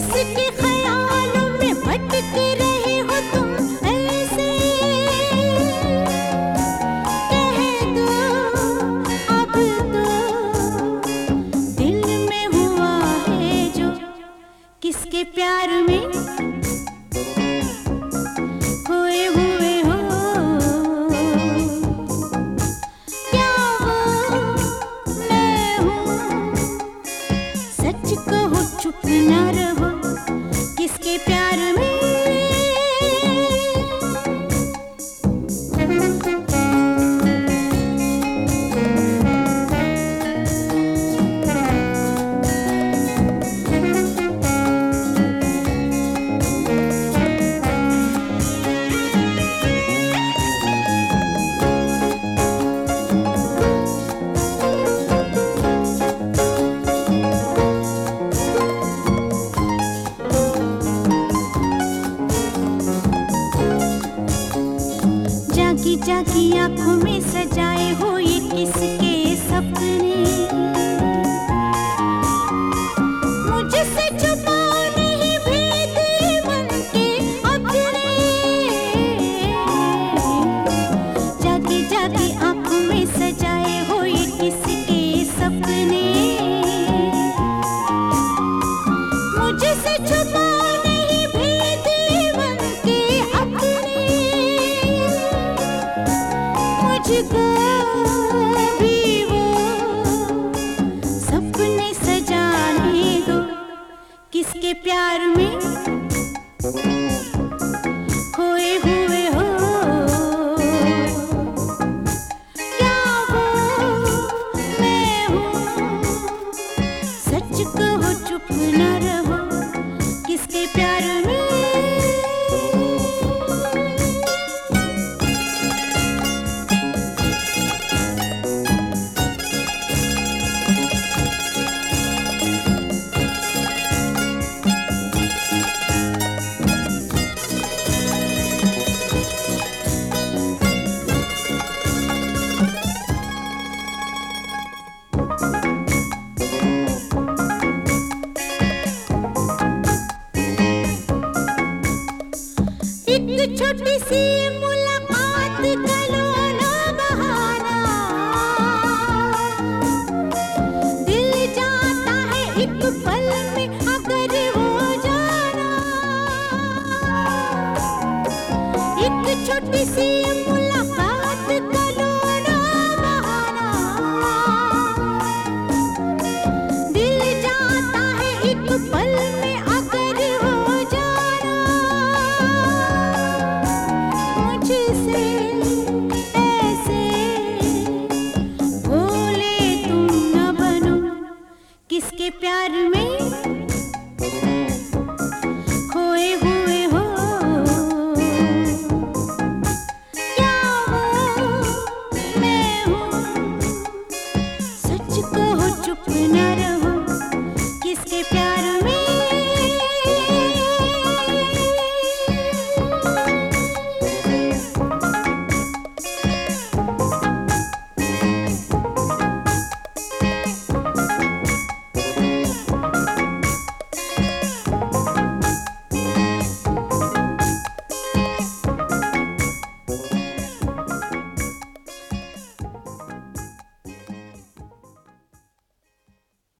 किसके ख्यालों में भटक रहे हो तुम ऐसे, कह दो अब तो दिल में हुआ है जो, किसके प्यार में खोए हुए हो। क्या वो मैं हूँ, सच कहो चुप ना रहो, किसके प्यार में। जागी जागी आंखों में सजाए हो ये किसके सपने, मुझसे छुपा नहीं भेद मन के अपने। जागी जागी आंखों में सजाए हो ये किसके सपने, मुझसे छुपा नहीं भेद मन के अपने। मुझको भी वो सपने सजाने दो, किसके प्यार में खोए हुए हो। क्या वो मैं हूँ, सच कहो चुप न रहो, किसके प्यार में। एक छोटी सी मुलाकात का लो ना बहाना, दिल जाता है एक पल में अगर हो जाना। एक छोटी सी मुलाकात का लो ना बहाना, दिल जाता है एक पल में अगर हो जाना। मुझसे ऐसे भोले तुम न बनो, किसके प्यार में